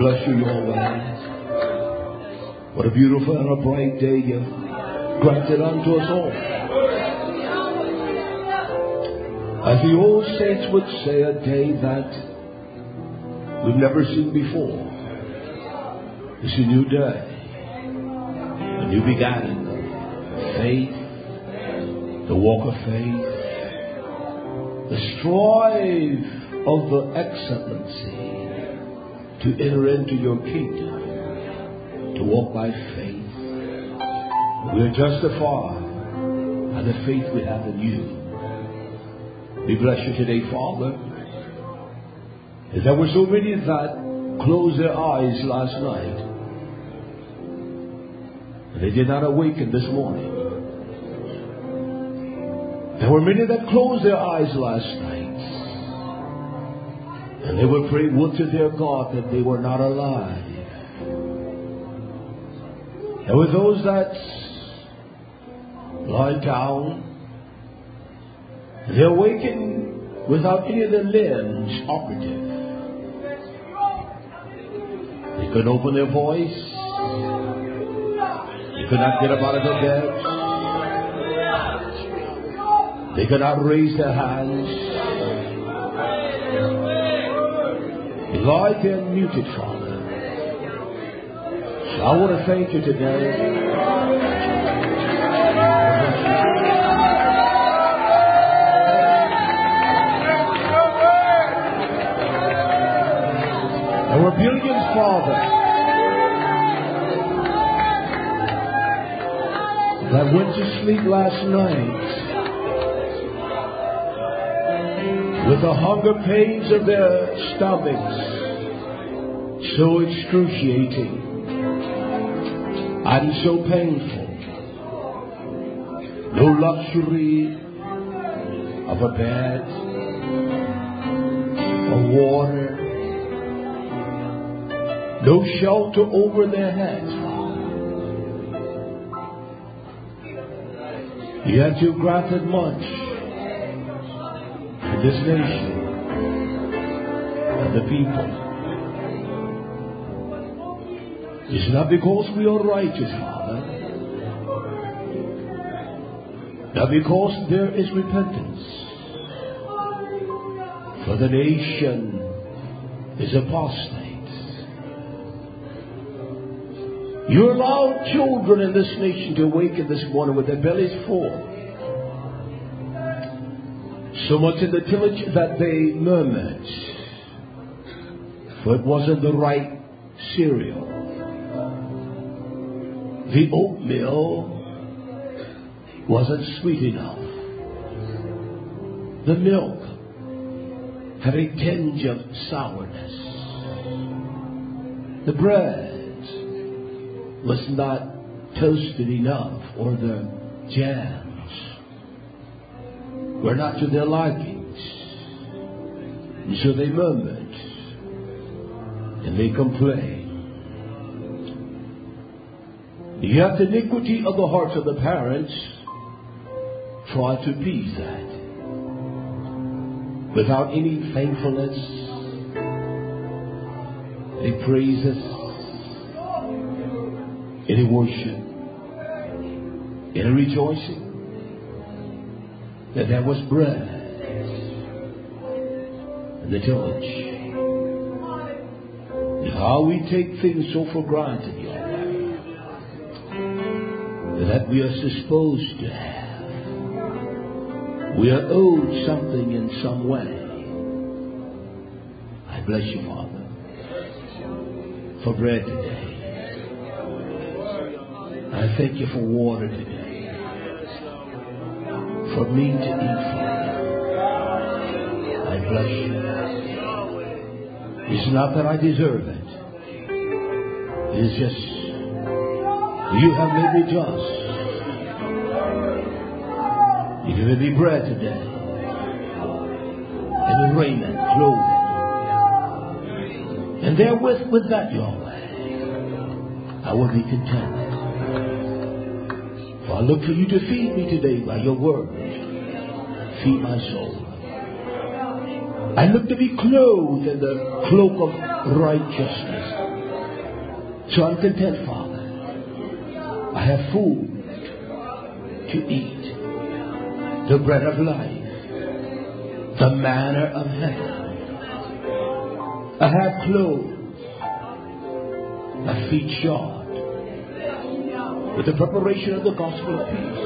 bless you, Yahweh. What a beautiful and a bright day you granted unto us all. As the old saints would say, a day that we've never seen before. It's a new day, a new beginning. Faith, the walk of faith, the strive of the excellency to enter into your kingdom, to walk by faith. We are justified by the faith we have in you. We bless you today, Father. As there were so many that closed their eyes last night, and they did not awaken this morning. There were many that closed their eyes last night, and they would pray would to their God that they were not alive. There were those that lie down, and they awakened without any of their limbs operative. They couldn't open their voice. They could not get up out of their bed. They could not raise their hands. They lie there muted, Father. So I want to thank you today. There were billions, Father, that went to sleep last night with the hunger pains of their stomachs so excruciating and so painful. No luxury of a bed or water. No shelter over their heads. Yet you granted much to this nation and the people. It's not because we are righteous, Father. Not because there is repentance. For the nation is apostate. You allowed children in this nation to awaken this morning with their bellies full. So much in the tillage that they murmured. For it wasn't the right cereal. The oatmeal wasn't sweet enough. The milk had a tinge of sourness. The bread was not toasted enough, or the jams were not to their likings. And so they murmured and they complained. Yet the iniquity of the hearts of the parents tried to appease that without any thankfulness, any praises, any worship, any rejoicing that there was bread in the tillage. And how we take things so for granted, that we are supposed to have. We are owed something in some way. I bless you, Father, for bread today. I thank you for water today, for meat to eat, Father. I bless you. It's not that I deserve it. It's just you have made me just. You give me bread today, and raiment, clothing, and therewith, with that, Yahweh, I will be content. For I look for you to feed me today by your word. Feed my soul. I look to be clothed in the cloak of righteousness. So I'm content, Father. I have food to eat, the bread of life, the manna of heaven. I have clothes, my feet shod with the preparation of the gospel of peace,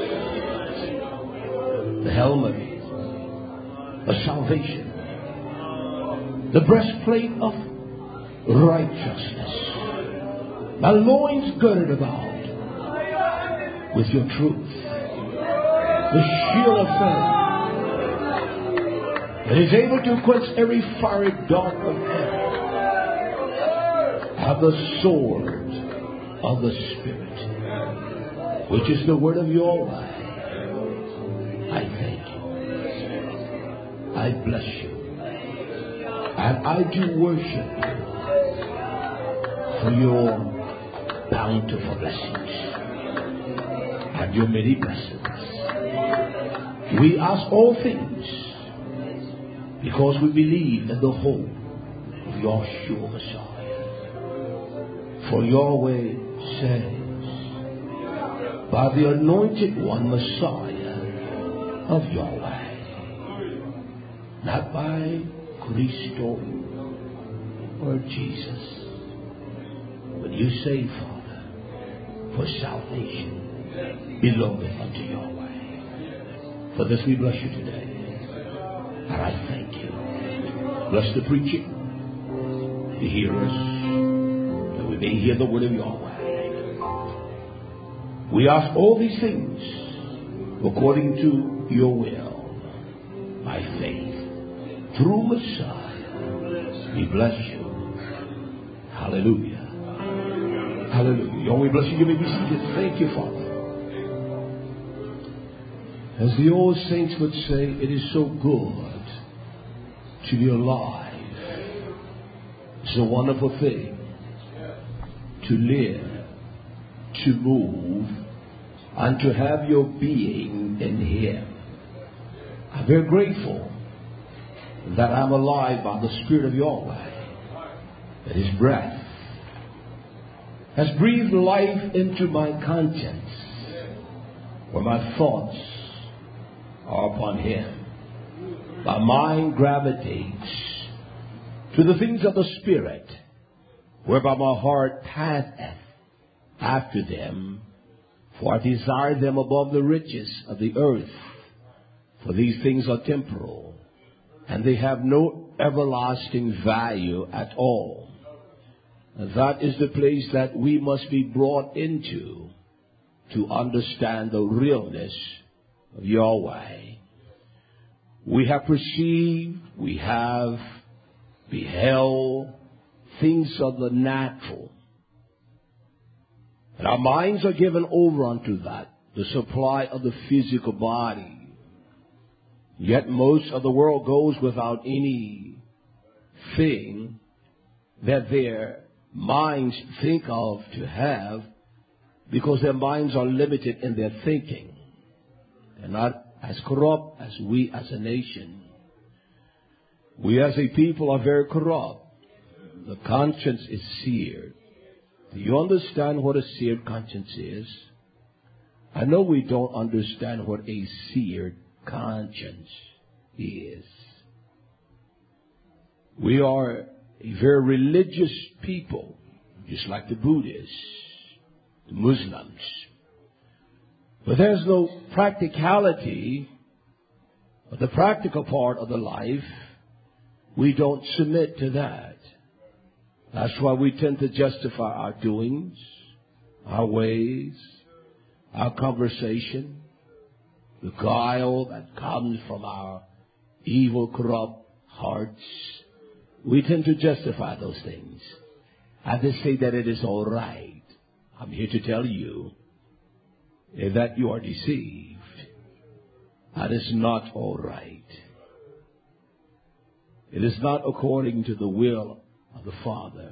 the helmet of salvation, the breastplate of righteousness, my loins girded about with your truth, the shield of faith that is able to quench every fiery dart of hell, have the sword of the Spirit, which is the word of your life. I thank you. I bless you. And I do worship you for your bountiful blessings and your many blessings. We ask all things because we believe in the hope of your sure Messiah. For your way says, by the anointed one, Messiah of Yahweh, not by Christo or Jesus, but you say, Father, for salvation belongeth unto Yahweh. For this we bless you today, and I thank you. Bless the preaching, the hearers, that we may hear the word of Yahweh. We ask all these things according to your will, by faith, through Messiah. We bless you. Hallelujah. Hallelujah. Lord, we bless you. You may be seated. Thank you, Father. As the old saints would say, it is so good to be alive. It's a wonderful thing to live, to move, and to have your being in Him. I'm very grateful that I'm alive by the Spirit of Yahweh, that His breath has breathed life into my conscience, where my thoughts are upon Him. My mind gravitates to the things of the Spirit, whereby my heart panteth after them, for I desire them above the riches of the earth. For these things are temporal, and they have no everlasting value at all. And that is the place that we must be brought into to understand the realness of Yahweh. We have perceived, we have beheld things of the natural. And our minds are given over unto that, the supply of the physical body. Yet most of the world goes without anything that their minds think of to have, because their minds are limited in their thinking. They're not as corrupt as we as a nation. We as a people are very corrupt. The conscience is seared. Do you understand what a seared conscience is? I know we don't understand what a seared conscience is. We are a very religious people, just like the Buddhists, the Muslims. But there's no practicality, but the practical part of the life, we don't submit to that. That's why we tend to justify our doings, our ways, our conversation, the guile that comes from our evil, corrupt hearts. We tend to justify those things. And they say that it is all right. I'm here to tell you that you are deceived. That is not all right. It is not according to the will of the Father.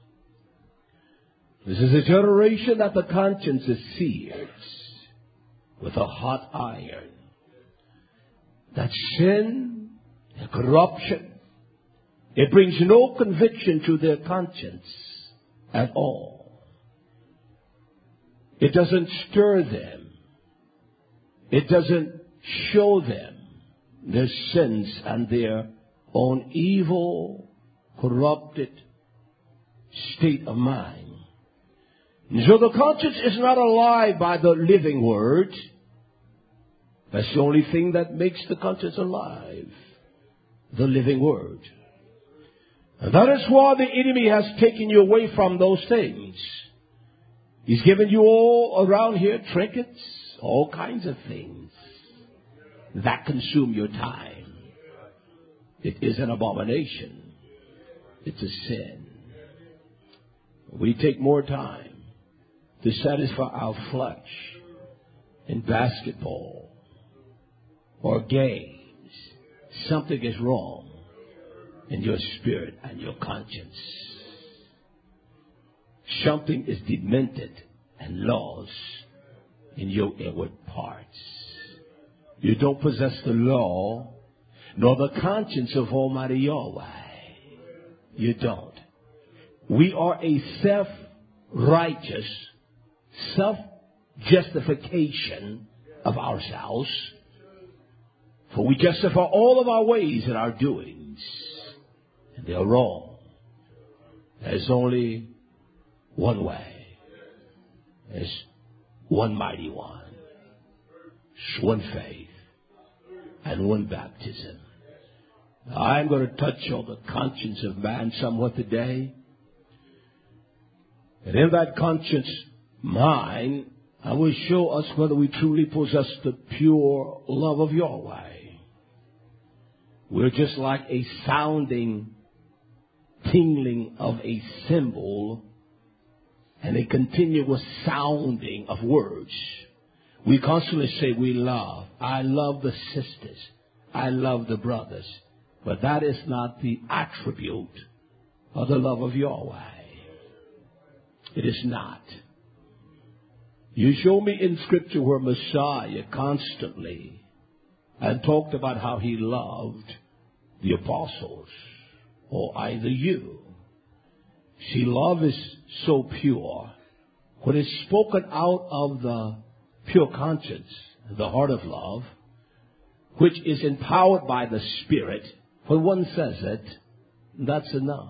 This is a generation that the conscience is seared with a hot iron. That sin and corruption, it brings no conviction to their conscience at all. It doesn't stir them. It doesn't show them their sins and their own evil, corrupted state of mind. And so the conscience is not alive by the living word. That's the only thing that makes the conscience alive. The living word. And that is why the enemy has taken you away from those things. He's given you all around here trinkets, all kinds of things that consume your time. It is an abomination. It's a sin. We take more time to satisfy our flesh in basketball or games. Something is wrong in your spirit and your conscience. Something is demented and lost in your inward parts. You don't possess the law nor the conscience of Almighty Yahweh. You don't. We are a self-righteous, self-justification of ourselves. For we justify all of our ways and our doings. And they are wrong. There's only one way. There's one mighty one. There's one faith. And one baptism. Now, I'm going to touch on the conscience of man somewhat today. And in that conscience mind, I will show us whether we truly possess the pure love of Yahweh. We're just like a sounding, tingling of a cymbal and a continuous sounding of words. We constantly say we love. I love the sisters. I love the brothers. But that is not the attribute of the love of Yahweh. It is not. You show me in Scripture where Messiah constantly and talked about how he loved the apostles or either you. See, love is so pure. When it's spoken out of the pure conscience, the heart of love, which is empowered by the Spirit, when one says it, that's enough.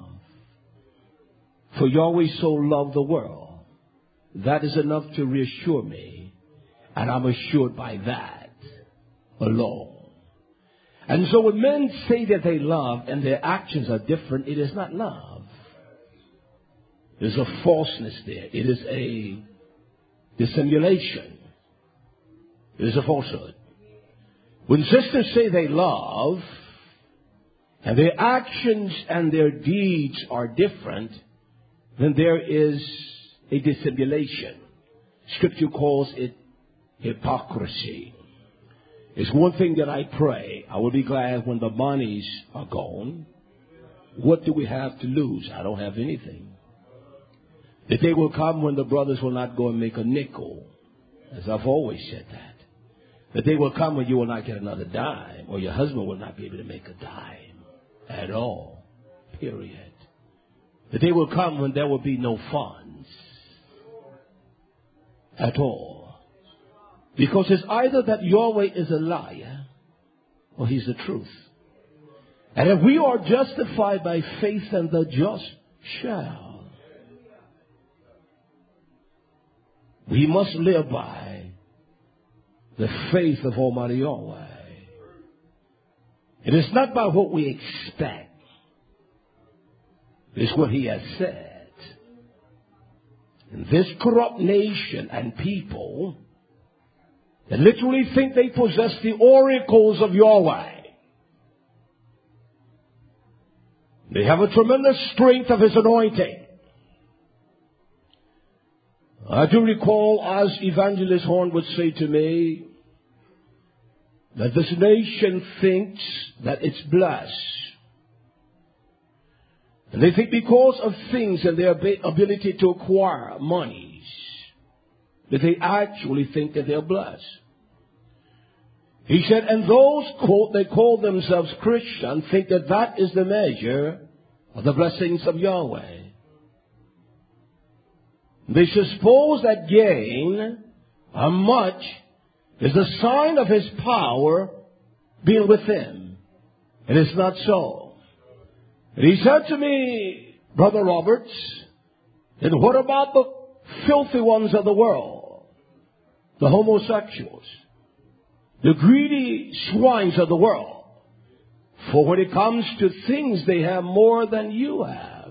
For Yahweh so loved the world. That is enough to reassure me. And I'm assured by that alone. And so when men say that they love and their actions are different, it is not love. There's a falseness there. It is a dissimulation. It is a falsehood. When sisters say they love and their actions and their deeds are different, then there is a dissimulation. Scripture calls it hypocrisy. It's one thing that I pray. I will be glad when the monies are gone. What do we have to lose? I don't have anything. The day will come when the brothers will not go and make a nickel. As I've always said that. The day will come when you will not get another dime. Or your husband will not be able to make a dime. At all. Period. The day will come when there will be no funds. At all. Because it's either that Yahweh is a liar or he's the truth. And if we are justified by faith, and the just shall. We must live by the faith of Almighty Yahweh. It is not by what we expect. It's what he has said. And this corrupt nation and people that literally think they possess the oracles of Yahweh. They have a tremendous strength of his anointing. I do recall, as Evangelist Horn would say to me, that this nation thinks that it's blessed. And they think because of things and their ability to acquire monies, that they actually think that they're blessed. He said, and those that call themselves Christian think that that is the measure of the blessings of Yahweh. They suppose that gain, much, is a sign of his power being with him. It is not so. And he said to me, Brother Roberts, and what about the filthy ones of the world? The homosexuals, the greedy swines of the world. For when it comes to things, they have more than you have.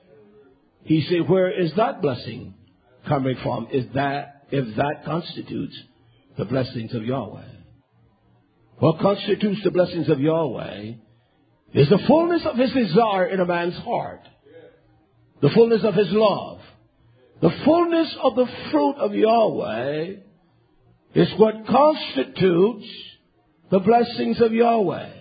He said, where is that blessing coming from? If that constitutes the blessings of Yahweh. What constitutes the blessings of Yahweh is the fullness of his desire in a man's heart. The fullness of his love. The fullness of the fruit of Yahweh is what constitutes the blessings of Yahweh.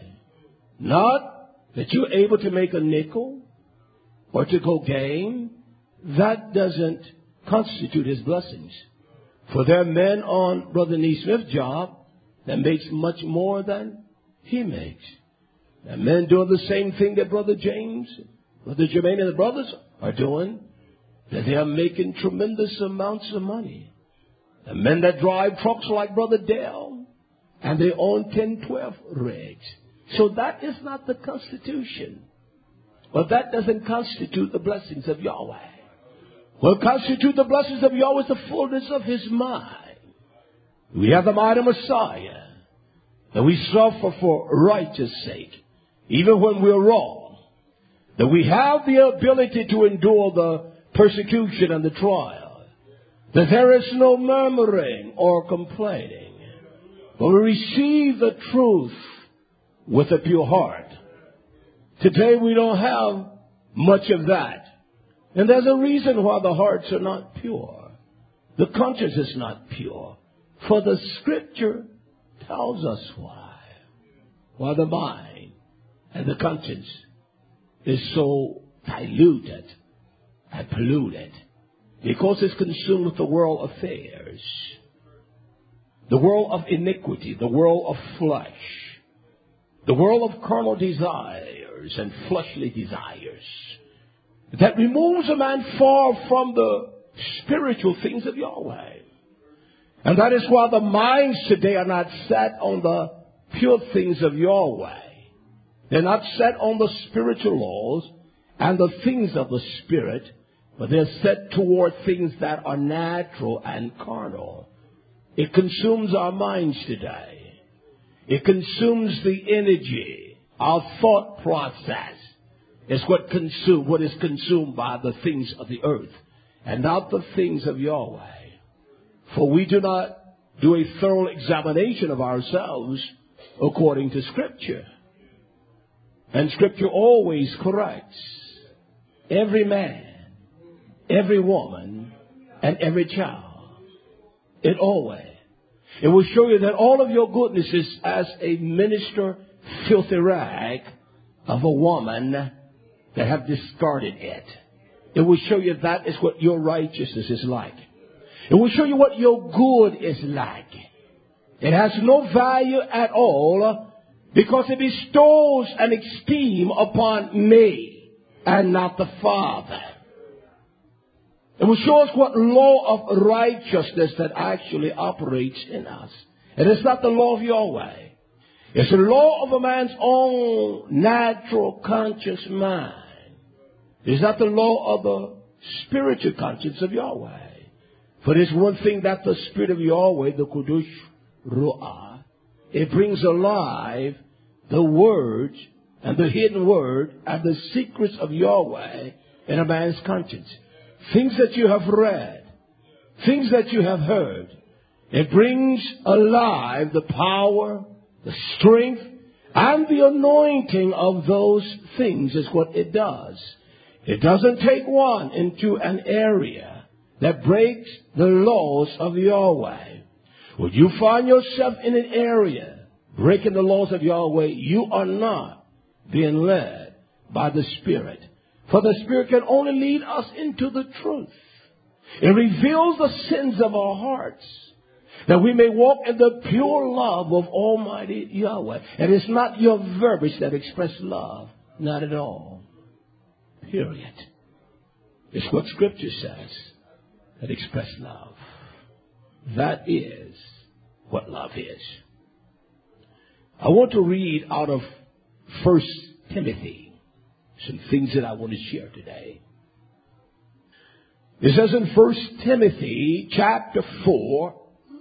Not that you're able to make a nickel or to go gain. That doesn't constitute his blessings. For there are men on Brother Neesmith's job that makes much more than he makes. There are men doing the same thing that Brother James, Brother Jermaine and the brothers are doing. That they are making tremendous amounts of money. The men that drive trucks like Brother Dale, and they own 10, 12 rigs. So that is not the constitution. But that doesn't constitute the blessings of Yahweh. What constitutes the blessings of Yahweh is the fullness of his mind. We have the mind of Messiah. That we suffer for righteous sake. Even when we're wrong. That we have the ability to endure the persecution and the trial. That there is no murmuring or complaining. But we receive the truth with a pure heart. Today we don't have much of that. And there's a reason why the hearts are not pure. The conscience is not pure. For the scripture tells us why. Why the mind and the conscience is so diluted and polluted. Because it's consumed with the world affairs. The world of iniquity. The world of flesh. The world of carnal desires and fleshly desires. That removes a man far from the spiritual things of Yahweh. And that is why the minds today are not set on the pure things of Yahweh. They're not set on the spiritual laws and the things of the Spirit, but they're set toward things that are natural and carnal. It consumes our minds today. It consumes the energy, our thought process. Is what is consumed by the things of the earth and not the things of Yahweh. For we do not do a thorough examination of ourselves according to Scripture. And Scripture always corrects every man, every woman, and every child. It always. It will show you that all of your goodness is as a minister filthy rag of a woman that have discarded it. It will show you that is what your righteousness is like. It will show you what your good is like. It has no value at all because it bestows an esteem upon me and not the Father. It will show us what law of righteousness that actually operates in us. It is not the law of Yahweh. It's the law of a man's own natural conscious mind. It's not the law of the spiritual conscience of Yahweh. For there's one thing that the Spirit of Yahweh, the Kudush Ru'ah, it brings alive the words and the hidden word and the secrets of Yahweh in a man's conscience. Things that you have read, things that you have heard. It brings alive the power, the strength, and the anointing of those things is what it does. It doesn't take one into an area that breaks the laws of Yahweh. When you find yourself in an area breaking the laws of Yahweh, you are not being led by the Spirit. For the Spirit can only lead us into the truth. It reveals the sins of our hearts, that we may walk in the pure love of Almighty Yahweh. And it's not your verbiage that expresses love. Not at all. Period. It's what Scripture says. that express love. That is what love is. I want to read out of 1 Timothy some things that I want to share today. It says in 1 Timothy chapter 4,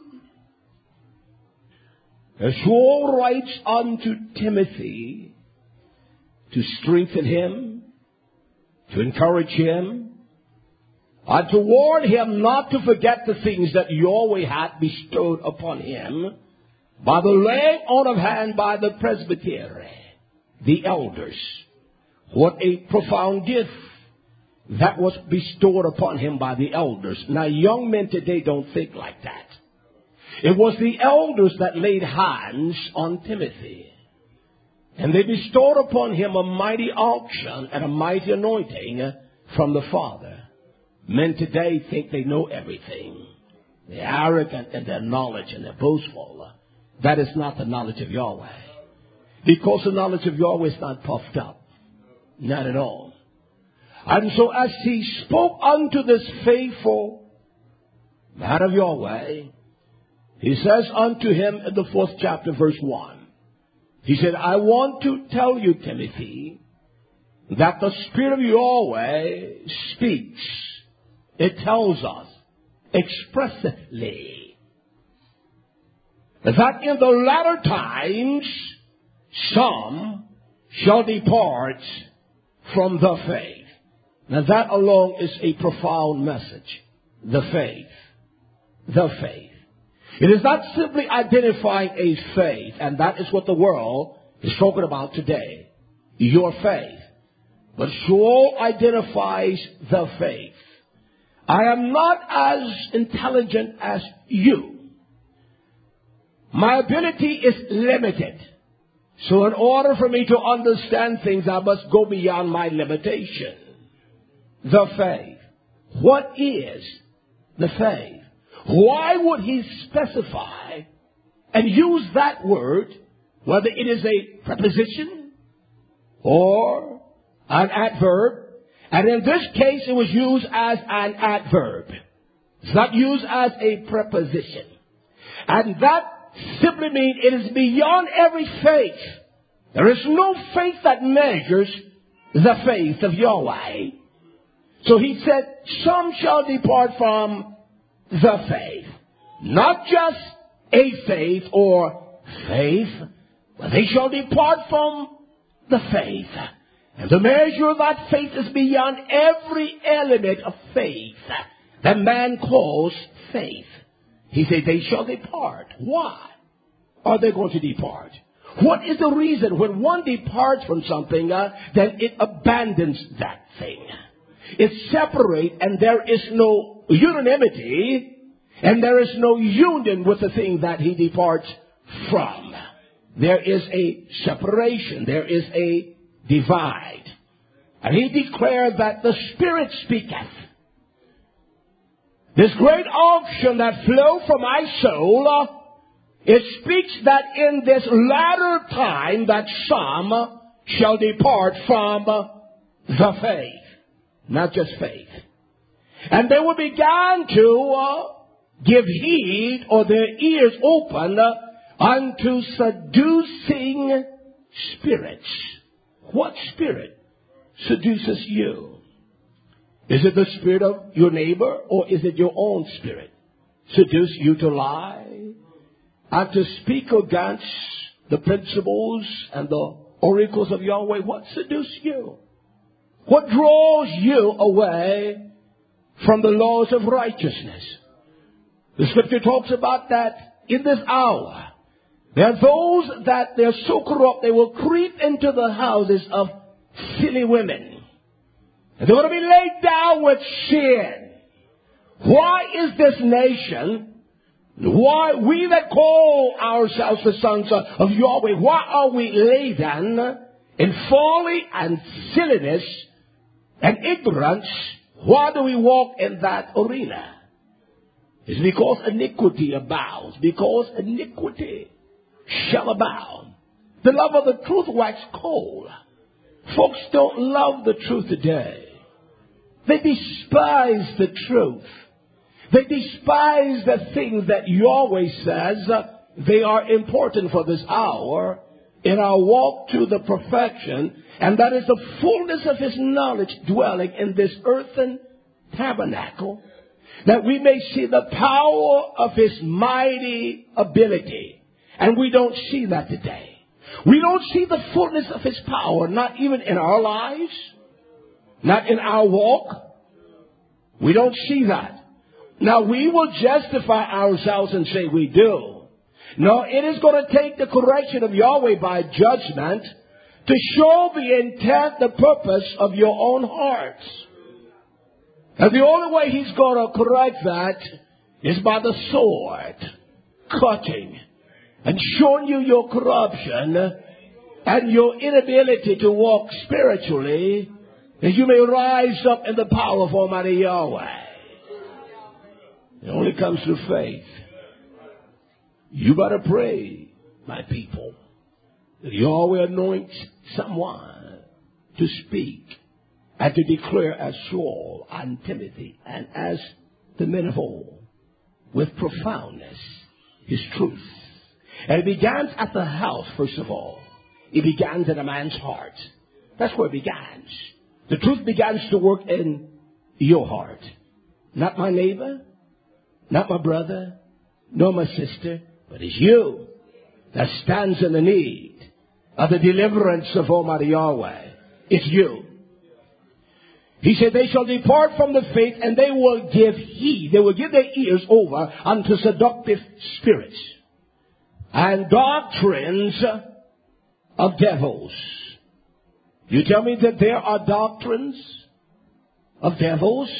as Paul writes unto Timothy to strengthen him, to encourage him, and to warn him not to forget the things that Yahweh hath bestowed upon him by the laying on of hand by the presbytery, the elders. What a profound gift that was bestowed upon him by the elders. Now, young men today don't think like that. It was the elders that laid hands on Timothy. And they bestowed upon him a mighty unction and a mighty anointing from the Father. Men today think they know everything. They're arrogant in their knowledge and they're boastful. That is not the knowledge of Yahweh. Because the knowledge of Yahweh is not puffed up. Not at all. And so as he spoke unto this faithful man of Yahweh, he says unto him in the 4th chapter, verse 1, he said, I want to tell you, Timothy, that the Spirit of Yahweh speaks. It tells us expressly that in the latter times some shall depart from the faith. Now that alone is a profound message. The faith. The faith. It is not simply identifying a faith, and that is what the world is talking about today. Your faith. But Joel identifies the faith. I am not as intelligent as you. My ability is limited. So in order for me to understand things, I must go beyond my limitation. The faith. What is the faith? Why would he specify and use that word, whether it is a preposition or an adverb? And in this case, it was used as an adverb. It's not used as a preposition. And that simply means it is beyond every faith. There is no faith that measures the faith of Yahweh. So he said, some shall depart from the faith. Not just a faith or faith, but they shall depart from the faith. And the measure of that faith is beyond every element of faith that man calls faith. He said they shall depart. Why are they going to depart? What is the reason? When one departs from something, then it abandons that thing. It separates, and there is no unanimity, and there is no union with the thing that he departs from. There is a separation. There is a divide. And he declared that the Spirit speaketh. This great unction that flow from my soul, it speaks that in this latter time that some shall depart from the faith. Not just faith. And they will begin to give heed, or their ears open unto seducing spirits. What spirit seduces you? Is it the spirit of your neighbor, or is it your own spirit? Seduce you to lie and to speak against the principles and the oracles of Yahweh? What seduces you? What draws you away from the laws of righteousness? The scripture talks about that in this hour. There are those that they're so corrupt they will creep into the houses of silly women. And they're going to be laid down with sin. Why is this nation, why we that call ourselves the sons of Yahweh, why are we laden in folly and silliness and ignorance? Why do we walk in that arena? It's because iniquity abounds. Because iniquity shall abound. The love of the truth wax cold. Folks don't love the truth today. They despise the truth. They despise the things that Yahweh says they are important for this hour in our walk to the perfection, and that is the fullness of His knowledge dwelling in this earthen tabernacle, that we may see the power of His mighty ability. And we don't see that today. We don't see the fullness of His power, not even in our lives, not in our walk. We don't see that. Now, we will justify ourselves and say we do. No, it is going to take the correction of Yahweh by judgment to show the intent, the purpose of your own hearts. And the only way He's going to correct that is by the sword, cutting and showing you your corruption and your inability to walk spiritually, that you may rise up in the power of Almighty Yahweh. It only comes through faith. You better pray, my people, that Yahweh anoints someone to speak and to declare as Saul and Timothy and as the men of old with profoundness His truth. And it begins at the house, first of all. It begins in a man's heart. That's where it begins. The truth begins to work in your heart. Not my neighbor, not my brother, nor my sister, but it's you that stands in the need of the deliverance of Almighty Yahweh. It's you. He said, they shall depart from the faith, and they will give heed. They will give their ears over unto seductive spirits and doctrines of devils. You tell me that there are doctrines of devils?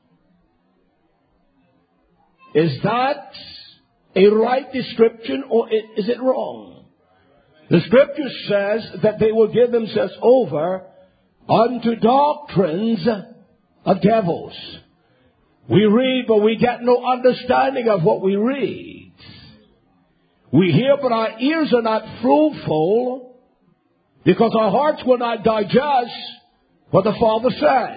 Is that a right description, or is it wrong? The Scripture says that they will give themselves over unto doctrines of devils. We read, but we get no understanding of what we read. We hear, but our ears are not fruitful, because our hearts will not digest what the Father says.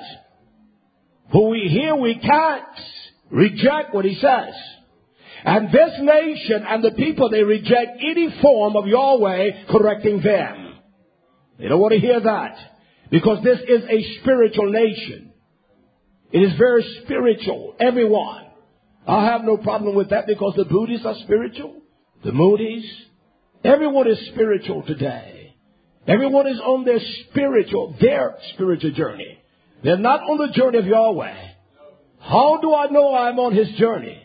When we hear, we can't reject what He says. And this nation and the people, they reject any form of Yahweh correcting them. They don't want to hear that, because this is a spiritual nation. It is very spiritual, everyone. I have no problem with that, because the Buddhists are spiritual. The Moodies, everyone is spiritual today. Everyone is on their spiritual journey. They're not on the journey of Yahweh. How do I know I'm on His journey?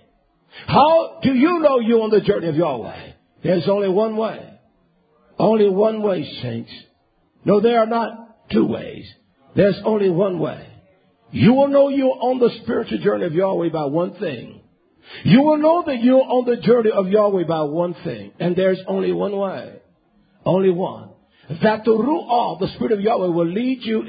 How do you know you're on the journey of Yahweh? There's only one way. Only one way, saints. No, there are not two ways. There's only one way. You will know you're on the spiritual journey of Yahweh by one thing. You will know that you're on the journey of Yahweh by one thing. And there's only one way. Only one. That the Ruach, the Spirit of Yahweh, will lead you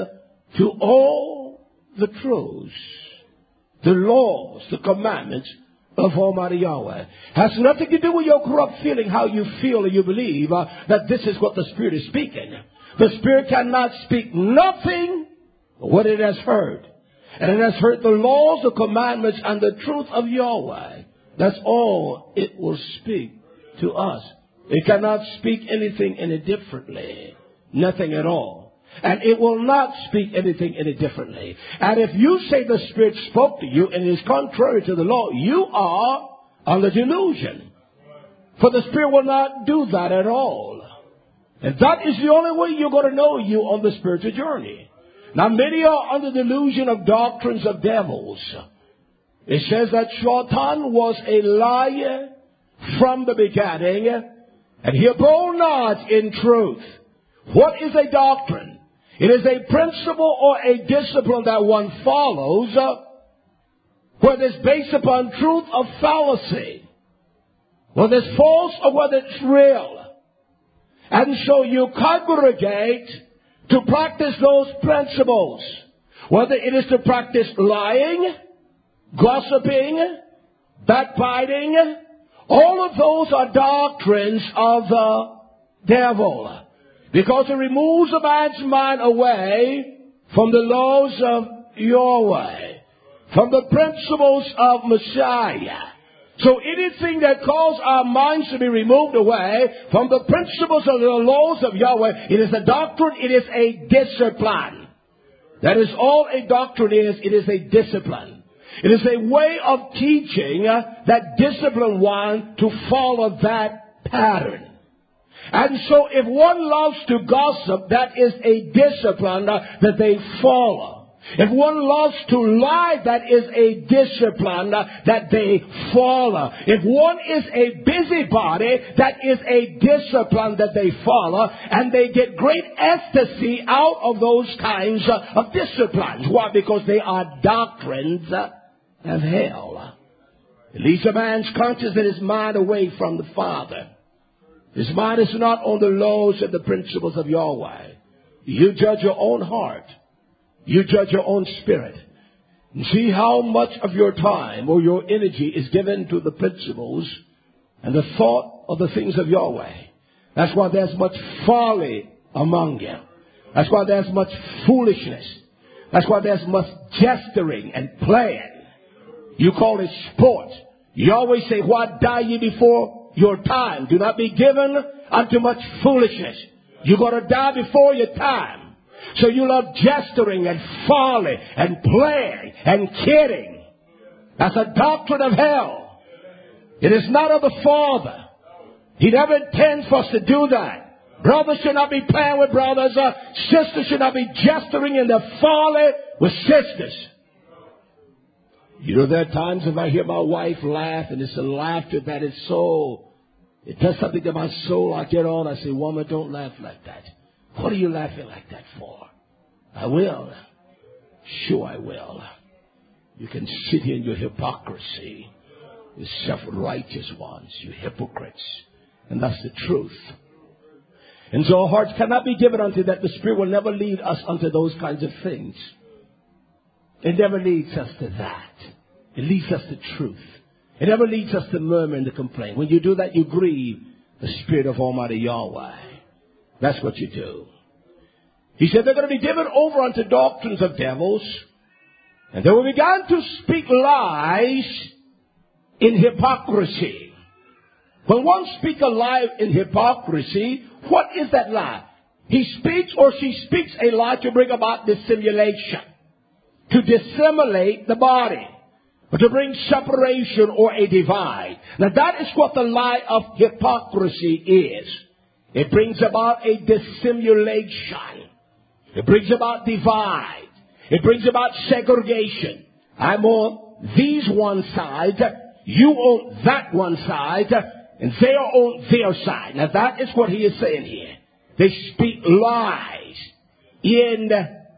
to all the truths, the laws, the commandments of Almighty Yahweh. Has nothing to do with your corrupt feeling, how you feel or you believe that this is what the Spirit is speaking. The Spirit cannot speak nothing but what it has heard. And it has heard the laws, the commandments, and the truth of Yahweh. That's all it will speak to us. It cannot speak anything any differently. Nothing at all. And it will not speak anything any differently. And if you say the Spirit spoke to you and it is contrary to the law, you are under delusion. For the Spirit will not do that at all. And that is the only way you're going to know you on the spiritual journey. Now, many are under delusion of doctrines of devils. It says that Satan was a liar from the beginning, and he abode not in truth. What is a doctrine? It is a principle or a discipline that one follows, whether it's based upon truth or fallacy, whether it's false or whether it's real. And so you congregate to practice those principles, whether it is to practice lying, gossiping, backbiting. All of those are doctrines of the devil, because it removes a man's mind away from the laws of Yahweh. from the principles of Messiah. So anything that causes our minds to be removed away from the principles of the laws of Yahweh, it is a doctrine, it is a discipline. That is all a doctrine is. It is a discipline. It is a way of teaching that discipline one to follow that pattern. And so if one loves to gossip, that is a discipline that they follow. If one loves to lie, that is a discipline that they follow. If one is a busybody, that is a discipline that they follow. And they get great ecstasy out of those kinds of disciplines. Why? Because they are doctrines of hell. It leads a man's conscience and his mind away from the Father. His mind is not on the laws and the principles of Yahweh. You judge your own heart. You judge your own spirit. And see how much of your time or your energy is given to the principles and the thought of the things of Yahweh. That's why there's much folly among you. That's why there's much foolishness. That's why there's much gesturing and playing. You call it sport. You always say, why die ye before your time? Do not be given unto much foolishness. You're going to die before your time. So you love gesturing and folly and playing and kidding. That's a doctrine of hell. It is not of the Father. He never intends for us to do that. Brothers should not be playing with brothers. Sisters should not be gesturing in their folly with sisters. You know, there are times if I hear my wife laugh, and it's a laughter that is so, it does something to my soul. I get on, I say, woman, don't laugh like that. What are you laughing like that for? I will. Sure I will. You can sit here in your hypocrisy. You self-righteous ones. You hypocrites. And that's the truth. And so our hearts cannot be given unto that. The Spirit will never lead us unto those kinds of things. It never leads us to that. It leads us to truth. It never leads us to murmur and to complain. When you do that, you grieve the Spirit of Almighty Yahweh. That's what you do. He said they're going to be given over unto doctrines of devils. And they will begin to speak lies in hypocrisy. When one speaks a lie in hypocrisy, what is that lie? He speaks or she speaks a lie to bring about dissimulation. To dissimulate the body. Or to bring separation or a divide. Now that is what the lie of hypocrisy is. It brings about a dissimulation. It brings about divide. It brings about segregation. I'm on these one side. You on that one side. And they are on their side. Now that is what he is saying here. They speak lies in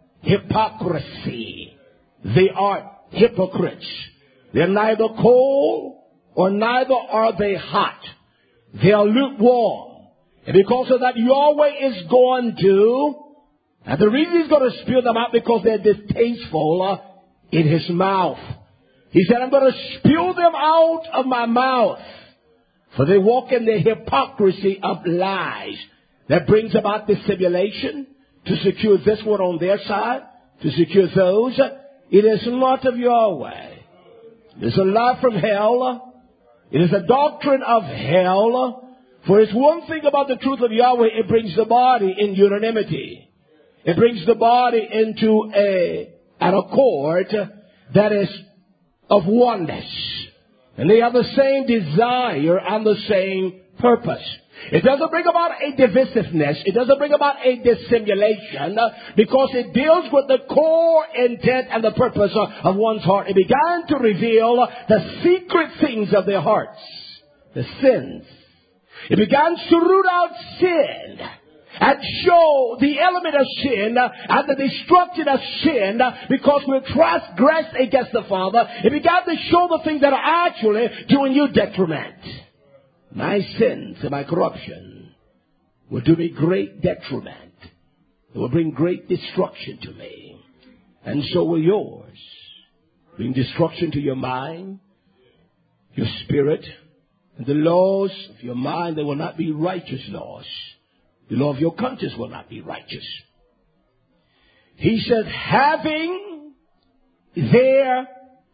hypocrisy. They are hypocrites. They're neither cold or neither are they hot. They are lukewarm. And because of that, Yahweh is going to, and the reason he's going to spew them out because they're distasteful in his mouth. He said, I'm going to spew them out of my mouth. For they walk in the hypocrisy of lies. That brings about dissimulation to secure this one on their side, to secure those. It is not of Yahweh. It is a lie from hell. It is a doctrine of hell. For it's one thing about the truth of Yahweh, it brings the body in unanimity. It brings the body into an accord that is of oneness. And they have the same desire and the same purpose. It doesn't bring about a divisiveness. It doesn't bring about a dissimulation because it deals with the core intent and the purpose of one's heart. It began to reveal the secret things of their hearts, the sins. It began to root out sin and show the element of sin and the destruction of sin because we transgressed against the Father. It began to show the things that are actually doing you detriment. My sins and my corruption will do me great detriment. It will bring great destruction to me. And so will yours. Bring destruction to your mind, your spirit, and the laws of your mind. They will not be righteous laws. The law of your conscience will not be righteous. He said, having their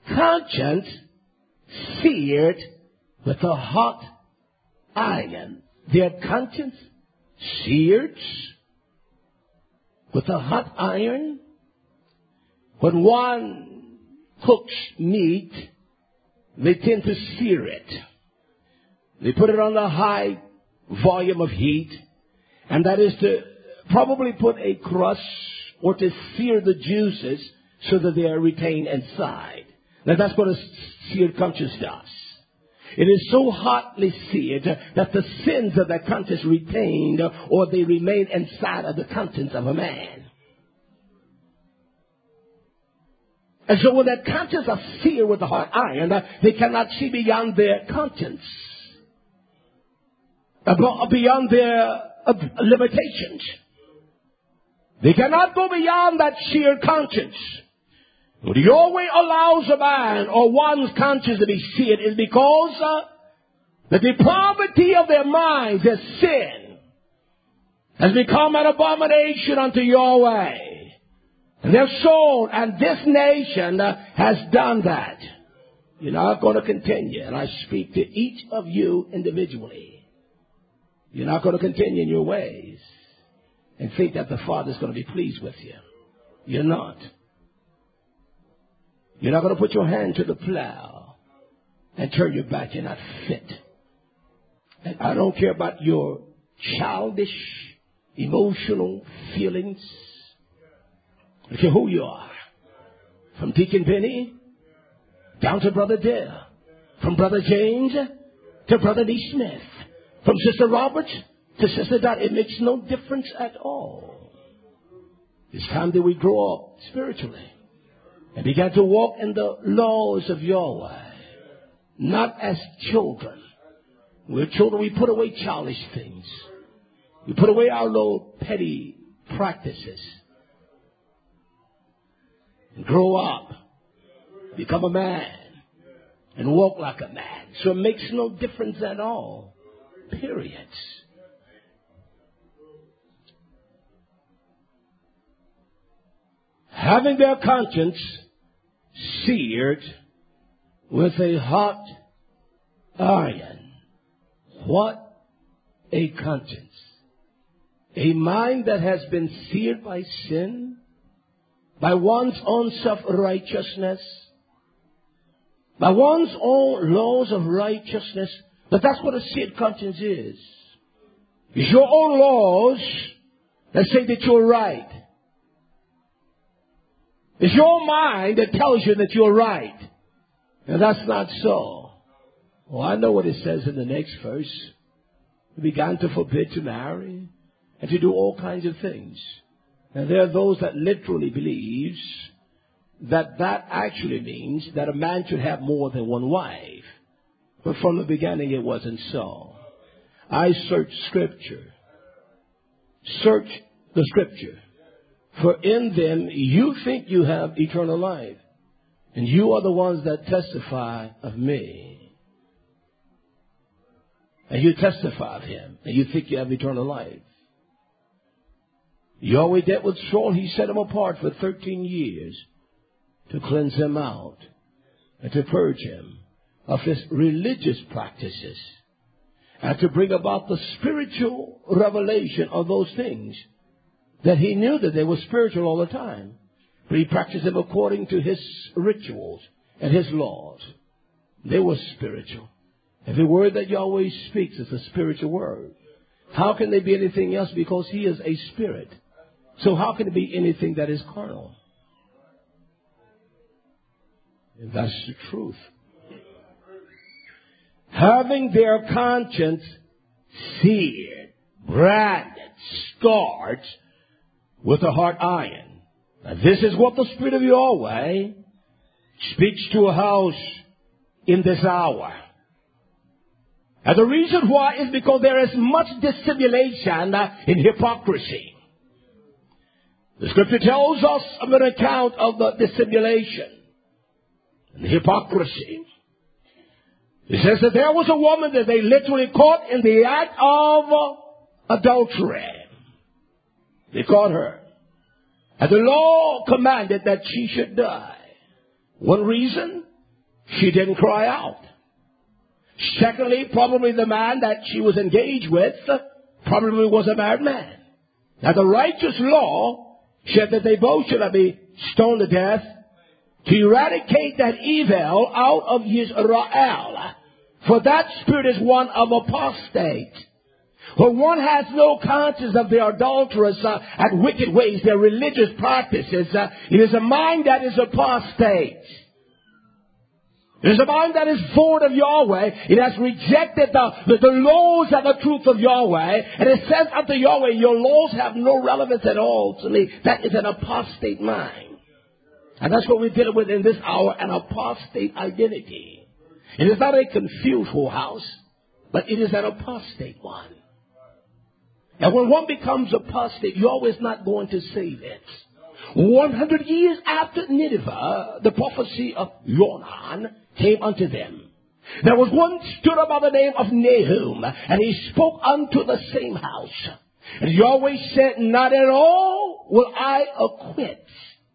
conscience seared with a hot iron. Their conscience seared with a hot iron. When one cooks meat, they tend to sear it. They put it on a high volume of heat, and that is to probably put a crust or to sear the juices so that they are retained inside. Now that's what a seared conscience does. It is so hotly seared that the sins of that conscience retained or they remain inside of the conscience of a man. And so when that conscience are seared with a hot iron, they cannot see beyond their conscience, beyond their limitations. They cannot go beyond that seared conscience. What Yahweh allows a man or one's conscience to be seared is because the depravity of their minds, their sin, has become an abomination unto Yahweh. And their soul and this nation has done that. You're not going to continue. And I speak to each of you individually. You're not going to continue in your ways and think that the Father's going to be pleased with you. You're not. You're not going to put your hand to the plow and turn your back. You're not fit. And I don't care about your childish, emotional feelings. I don't care who you are. From Deacon Benny down to Brother Dale. From Brother James to Brother Lee Smith. From Sister Roberts to Sister Dot. It makes no difference at all. It's time that we grow up spiritually and began to walk in the laws of Yahweh. Not as children. We're children, we put away childish things. We put away our little petty practices. And grow up. Become a man. And walk like a man. So it makes no difference at all. Period. Having their conscience seared with a hot iron. What a conscience. A mind that has been seared by sin, by one's own self-righteousness, by one's own laws of righteousness. But that's what a seared conscience is. It's your own laws that say that you're right. It's your mind that tells you that you're right. And that's not so. Well, I know what it says in the next verse. He began to forbid to marry and to do all kinds of things. And there are those that literally believes that that actually means that a man should have more than one wife. But from the beginning it wasn't so. I searched Scripture. Search the Scripture. For in them you think you have eternal life. And you are the ones that testify of me. And you testify of him. And you think you have eternal life. Yahweh dealt with Saul. He set him apart for 13 years to cleanse him out and to purge him of his religious practices and to bring about the spiritual revelation of those things that he knew that they were spiritual all the time. But he practiced them according to his rituals and his laws. They were spiritual. Every word that Yahweh speaks is a spiritual word. How can they be anything else? Because he is a spirit. So how can it be anything that is carnal? And that's the truth. Having their conscience seared, branded, scarred with a hot iron. Now this is what the Spirit of Yahweh speaks to a house in this hour. And the reason why is because there is much dissimulation in hypocrisy. The Scripture tells us of an account of the dissimulation and the hypocrisy. It says that there was a woman that they literally caught in the act of adultery. They caught her. And the law commanded that she should die. One reason, she didn't cry out. Secondly, probably the man that she was engaged with probably was a married man. Now the righteous law said that they both should be stoned to death to eradicate that evil out of Israel. For that spirit is one of apostate. When one has no conscience of their adulterous and wicked ways, their religious practices, it is a mind that is apostate. It is a mind that is void of Yahweh. It has rejected the laws and the truth of Yahweh. And it says unto Yahweh, your laws have no relevance at all to me. That is an apostate mind. And that's what we're dealing with in this hour, an apostate identity. It is not a confused whorehouse, but it is an apostate one. And when one becomes apostate, you're always not going to save it. 100 years after Nineveh, the prophecy of Yonan came unto them. There was one stood up by the name of Nahum, and he spoke unto the same house. And Yahweh said, not at all will I acquit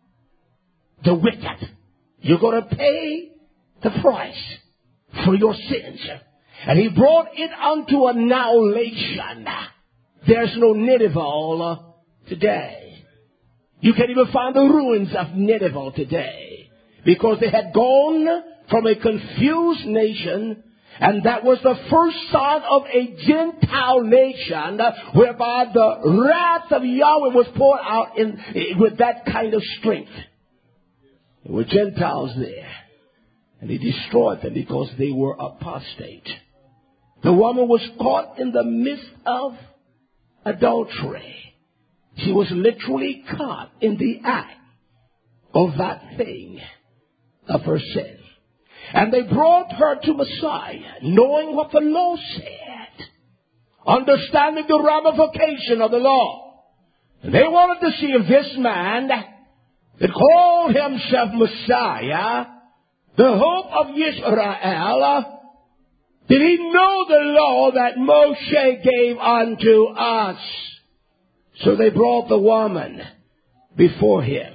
the wicked. You're going to pay the price for your sins. And he brought it unto annihilation. There's no Nineveh today. You can even find the ruins of Nineveh today, because they had gone from a confused nation, and that was the first sign of a Gentile nation, whereby the wrath of Yahweh was poured out with that kind of strength. There were Gentiles there, and he destroyed them because they were apostate. The woman was caught in the midst of adultery. She was literally caught in the act of that thing of her sin. And they brought her to Messiah, knowing what the law said, understanding the ramification of the law. And they wanted to see if this man that called himself Messiah, the hope of Israel, did he know the law that Moshe gave unto us? So they brought the woman before him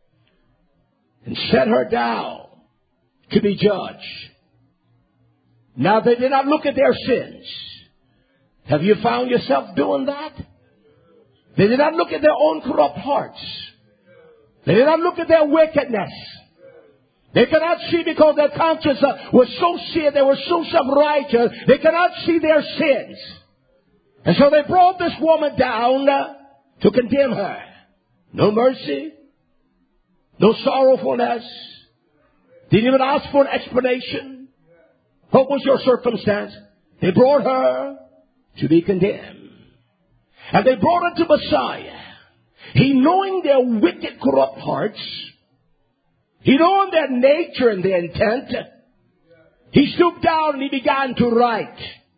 and set her down to be judged. Now they did not look at their sins. Have you found yourself doing that? They did not look at their own corrupt hearts. They did not look at their wickedness. They cannot see, because their conscience was so seared, they were so self-righteous, they cannot see their sins. And so they brought this woman down to condemn her. No mercy, no sorrowfulness. Didn't even ask for an explanation. What was your circumstance? They brought her to be condemned. And they brought her to Messiah. He, knowing their wicked, corrupt hearts, he knowing their nature and their intent, he stooped down and he began to write.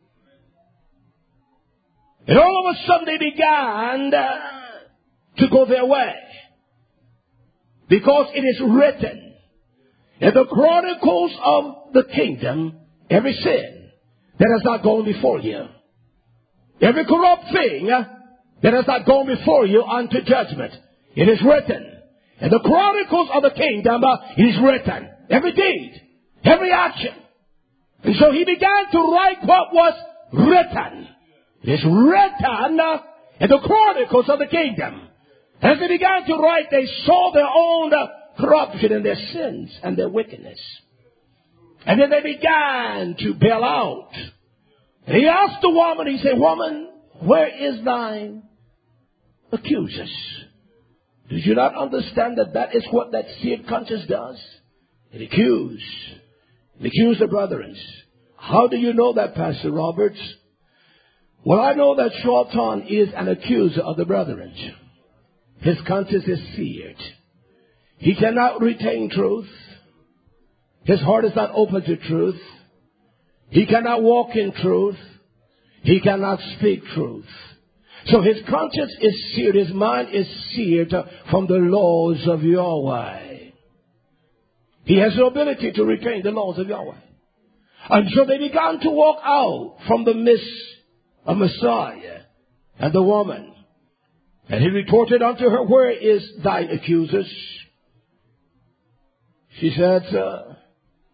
And all of a sudden they began to go their way. Because it is written in the chronicles of the kingdom, every sin that has not gone before you, every corrupt thing that has not gone before you unto judgment, it is written. In the chronicles of the kingdom, it is written. Every deed, every action. And so he began to write what was written. It is written in the chronicles of the kingdom. As they began to write, they saw their own corruption and their sins and their wickedness. And then they began to bail out. And he asked the woman, he said, woman, where is thine accusers? Did you not understand that that is what that seared conscience does? It accuses. It accuses the brethren. How do you know that, Pastor Roberts? Well, I know that Shaitan is an accuser of the brethren. His conscience is seared. He cannot retain truth. His heart is not open to truth. He cannot walk in truth. He cannot speak truth. So his conscience is seared. His mind is seared from the laws of Yahweh. He has no ability to retain the laws of Yahweh. And so they began to walk out from the midst of Messiah and the woman. And he retorted unto her, where is thine accusers? She said,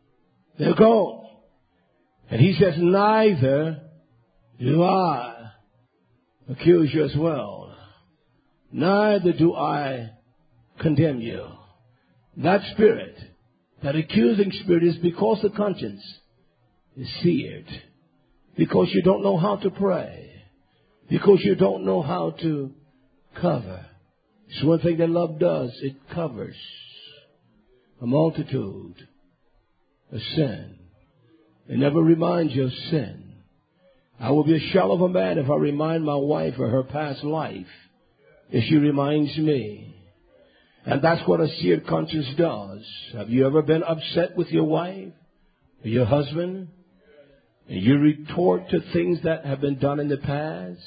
They're gone. And he says, neither do I accuse you as well. Neither do I condemn you. That spirit, that accusing spirit, is because the conscience is seared. Because you don't know how to pray. Because you don't know how to cover. It's one thing that love does. It covers a multitude of sin. It never reminds you of sin. I will be a shell of a man if I remind my wife of her past life, if she reminds me. And that's what a seared conscience does. Have you ever been upset with your wife or your husband? And you retort to things that have been done in the past?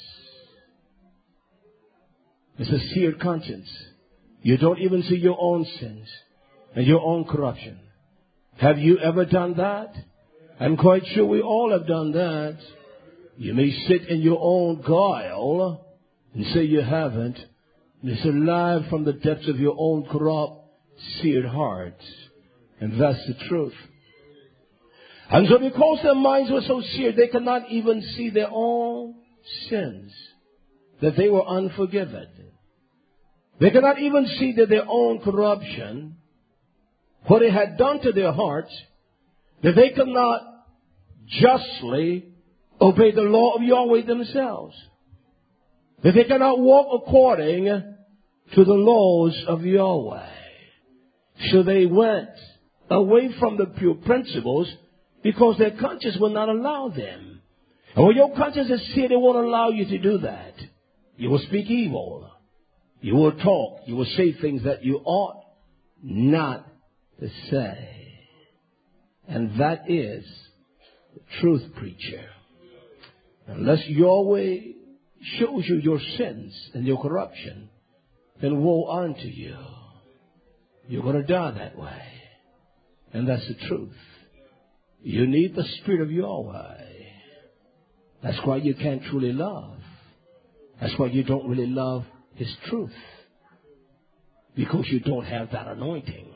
It's a seared conscience. You don't even see your own sins and your own corruption. Have you ever done that? I'm quite sure we all have done that. You may sit in your own guile and say you haven't. It's a lie from the depths of your own corrupt, seared heart. And that's the truth. And so because their minds were so seared, they could not even see their own sins, that they were unforgiven. They could not even see that their own corruption, what it had done to their hearts, that they could not justly obey the law of Yahweh themselves. That they cannot walk according to the laws of Yahweh. So they went away from the pure principles because their conscience will not allow them. And when your conscience is seared, it won't allow you to do that. You will speak evil. You will talk. You will say things that you ought not to say. And that is the truth, preacher. Unless Yahweh shows you your sins and your corruption, then woe unto you. You're going to die that way. And that's the truth. You need the Spirit of Yahweh. That's why you can't truly love. That's why you don't really love His truth. Because you don't have that anointing.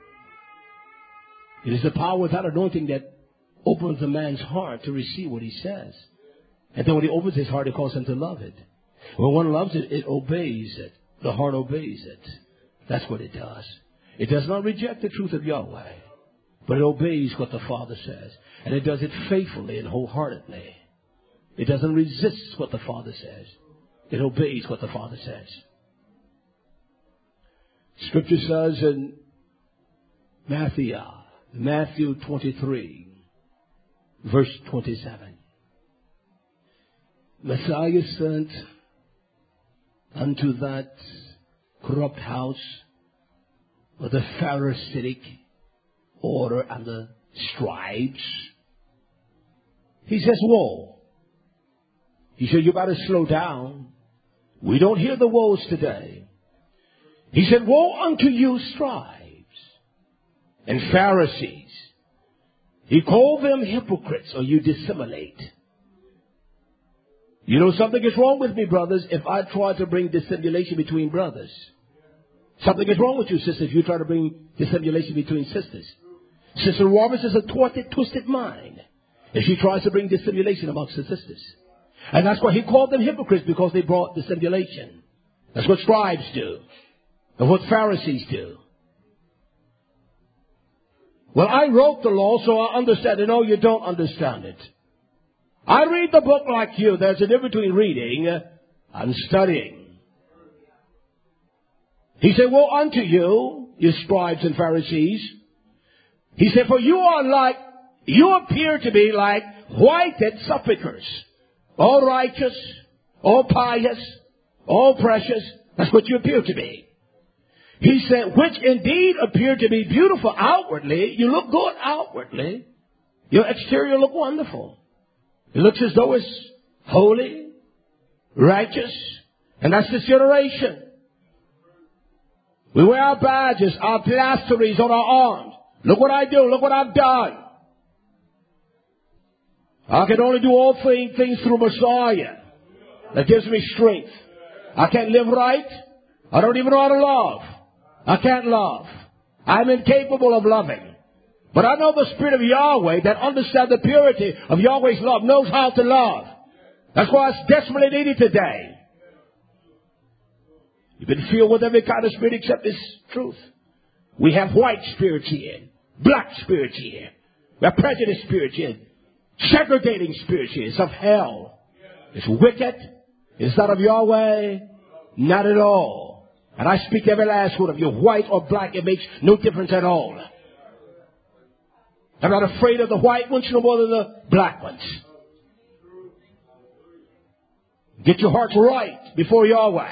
It is the power of that anointing that opens a man's heart to receive what he says. And then when he opens his heart, it causes him to love it. When one loves it, it obeys it. The heart obeys it. That's what it does. It does not reject the truth of Yahweh, but it obeys what the Father says. And it does it faithfully and wholeheartedly. It doesn't resist what the Father says. It obeys what the Father says. Scripture says in Matthew 23, verse 27. Messiah sent unto that corrupt house with the Pharisaic order and the scribes. He says, woe. He said, you got to slow down. We don't hear the woes today. He said, woe unto you, scribes and Pharisees. He called them hypocrites, or you dissimulate. You know, something is wrong with me, brothers, if I try to bring dissimulation between brothers. Something is wrong with you, sisters, if you try to bring dissimulation between sisters. Sister Roberts is a twisted mind if she tries to bring dissimulation amongst the sisters. And that's why he called them hypocrites, because they brought dissimulation. That's what scribes do. And what Pharisees do. Well, I wrote the law, so I understand it. No, you don't understand it. I read the book like you. There's a difference between reading and studying. He said, woe unto you, you scribes and Pharisees. He said, for you appear to be like whited sepulchres. All righteous, all pious, all precious. That's what you appear to be. He said, which indeed appear to be beautiful outwardly. You look good outwardly. Your exterior look wonderful. It looks as though it's holy, righteous, and that's this generation. We wear our badges, our plasteries on our arms. Look what I do. Look what I've done. I can only do all things through Messiah. That gives me strength. I can't live right. I don't even know how to love. I can't love. I'm incapable of loving. But I know the Spirit of Yahweh that understands the purity of Yahweh's love, knows how to love. That's why it's desperately needed today. You've been filled with every kind of spirit except this truth. We have white spirits here, black spirits here. We have prejudice spirits here, segregating spirits here. It's of hell. It's wicked. It's not of Yahweh. Not at all. And I speak every last one of you, white or black. It makes no difference at all. I'm not afraid of the white ones no more than the black ones. Get your hearts right before Yahweh.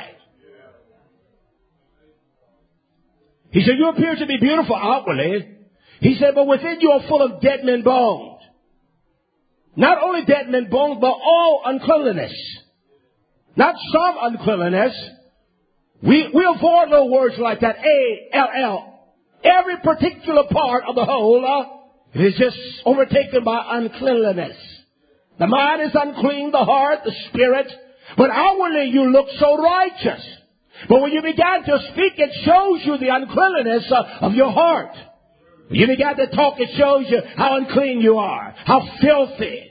He said, you appear to be beautiful outwardly. He said, but within you are full of dead men bones. Not only dead men bones, but all uncleanliness. Not some uncleanliness. We avoid little words like that. A-L-L. Every particular part of the whole is just overtaken by uncleanliness. The mind is unclean, the heart, the spirit. But outwardly you look so righteous. But when you began to speak, it shows you the uncleanliness of your heart. When you began to talk, it shows you how unclean you are, how filthy.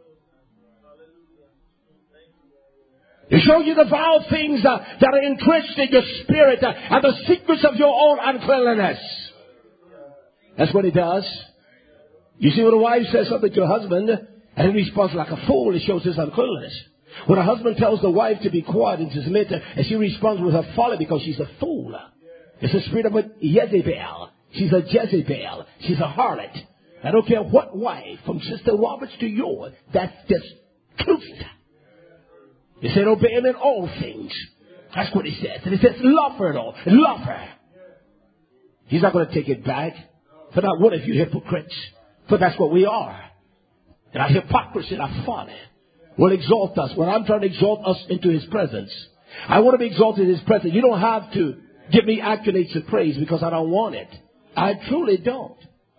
It shows you the vile things that are entrenched in your spirit and the secrets of your own uncleanliness. That's what it does. You see, when a wife says something to her husband and he responds like a fool, it shows his uncleanliness. When a husband tells the wife to be quiet and to submit, and she responds with her folly because she's a fool. It's the spirit of a Jezebel. She's a Jezebel. She's a harlot. I don't care what wife, from Sister Roberts to yours, that's just truth. He said, obey him in all things. That's what he says. And he says, love her and all. Love her. He's not going to take it back. For not one of you hypocrites. For that's what we are. And our hypocrisy and our folly will exalt us. When I'm trying to exalt us into His presence, I want to be exalted in His presence. You don't have to give me accolades of praise because I don't want it. I truly don't.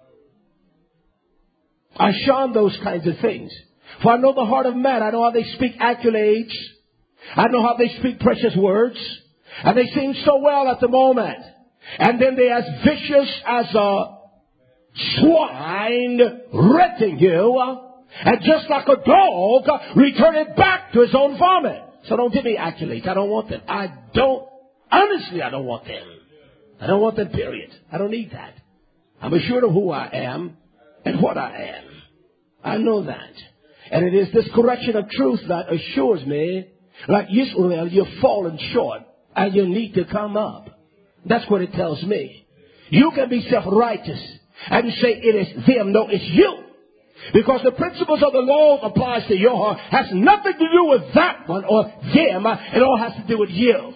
I shun those kinds of things. For I know the heart of man. I know how they speak accolades. I know how they speak precious words. And they sing so well at the moment. And then they're as vicious as a swine renting you. And just like a dog, return it back to his own vomit. So don't give me accolades. I don't want them. Honestly, I don't want them. I don't want them, period. I don't need that. I'm assured of who I am and what I am. I know that. And it is this correction of truth that assures me, like Israel, you've fallen short and you need to come up. That's what it tells me. You can be self-righteous and say it is them. No, it's you. Because the principles of the law applies to your heart. Has nothing to do with that one or them. It all has to do with you.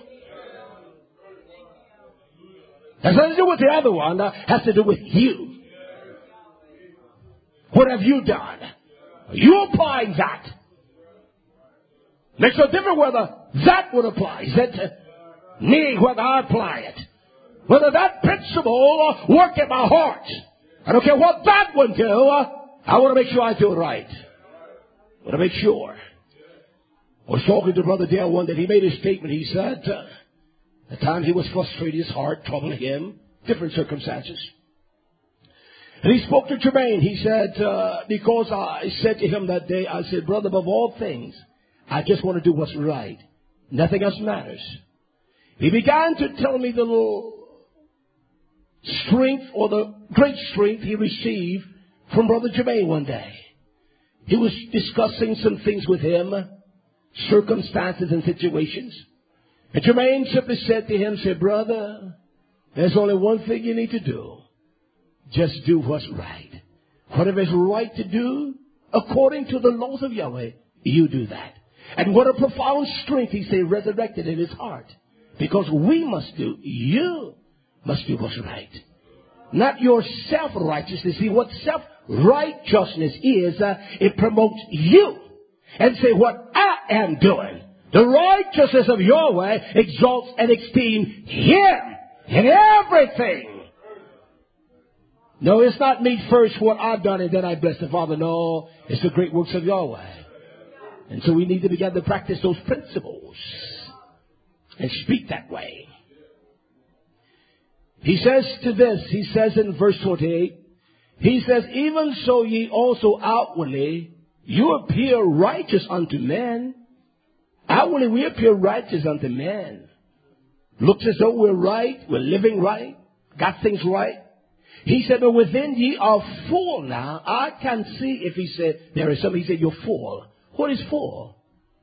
Has nothing to do with the other one. Has to do with you. What have you done? You applying that. Makes no difference whether that one applies it. Me, whether I apply it. Whether that principle work in my heart. I don't care what that one do. I want to make sure I do it right. I want to make sure. I was talking to Brother Dale one day. He made a statement. He said, at times he was frustrated, his heart troubled him, different circumstances. And he spoke to Jermaine. He said, because I said to him that day, I said, brother, above all things, I just want to do what's right. Nothing else matters. He began to tell me the little strength or the great strength he received from Brother Jermaine one day. He was discussing some things with him, circumstances and situations. And Jermaine simply said to him, said, brother, there's only one thing you need to do. Just do what's right. Whatever is right to do, according to the laws of Yahweh, you do that. And what a profound strength, he said, resurrected in his heart. Because we must do, you must do what's right. Not your self-righteousness. See, what self-righteousness is, it promotes you. And say, what I am doing, the righteousness of Yahweh exalts and esteems Him in everything. No, it's not me first, what I've done, and then I bless the Father. No, it's the great works of Yahweh. And so we need to begin to practice those principles and speak that way. He says to this, he says in verse 28, He says, even so ye also outwardly, you appear righteous unto men. Outwardly we appear righteous unto men. Looks as though we're right, we're living right, got things right. He said, but within ye are full now. I can see if he said, there is something, he said, you're full. What is full?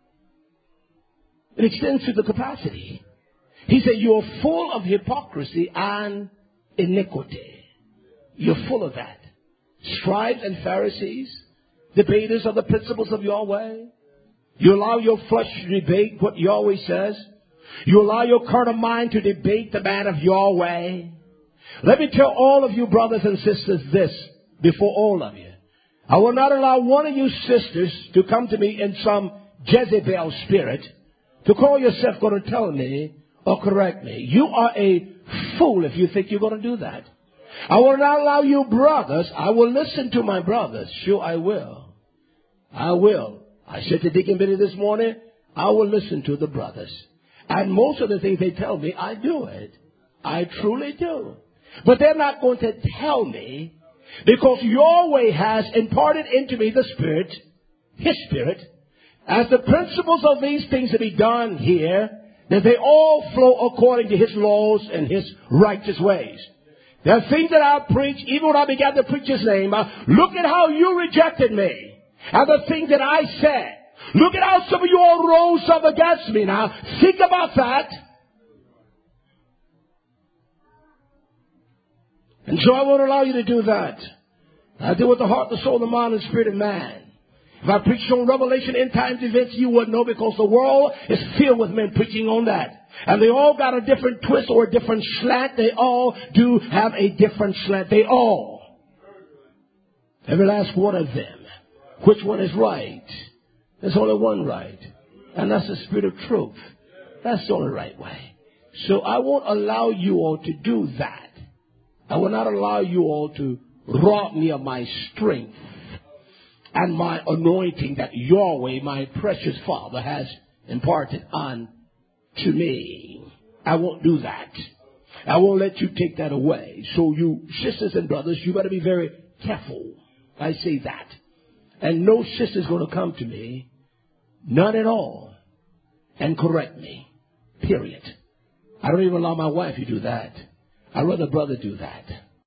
It extends to the capacity. He said, you're full of hypocrisy and iniquity. You're full of that. Scribes and Pharisees, debaters of the principles of Yahweh. You allow your flesh to debate what Yahweh says. You allow your carnal mind to debate the man of Yahweh. Let me tell all of you brothers and sisters this before all of you. I will not allow one of you sisters to come to me in some Jezebel spirit to call yourself going to tell me or correct me. You are a fool if you think you're going to do that. I will not allow you brothers. I will listen to my brothers. Sure, I will. I will. I said to Deacon Billy this morning, I will listen to the brothers. And most of the things they tell me, I do it. I truly do. But they're not going to tell me because Yahweh has imparted into me the Spirit, His Spirit, as the principles of these things to be done here, that they all flow according to His laws and His righteous ways. There are things that I preach, even when I began to preach His name. Look at how you rejected me. And the things that I said. Look at how some of you all rose up against me now. Think about that. And so I won't allow you to do that. I deal with the heart, the soul, the mind, and spirit of man. If I preached on Revelation, end times events, you wouldn't know because the world is filled with men preaching on that. And they all got a different twist or a different slant. They all do have a different slant. They all. Every last one of them. Which one is right? There's only one right. And that's the spirit of truth. That's the only right way. So I won't allow you all to do that. I will not allow you all to rob me of my strength and my anointing that Yahweh, my precious Father, has imparted on to me. I won't do that. I won't let you take that away. So you sisters and brothers, you better be very careful. I say that. And no sister's going to come to me, none at all, and correct me. Period. I don't even allow my wife to do that. I'd rather brother do that.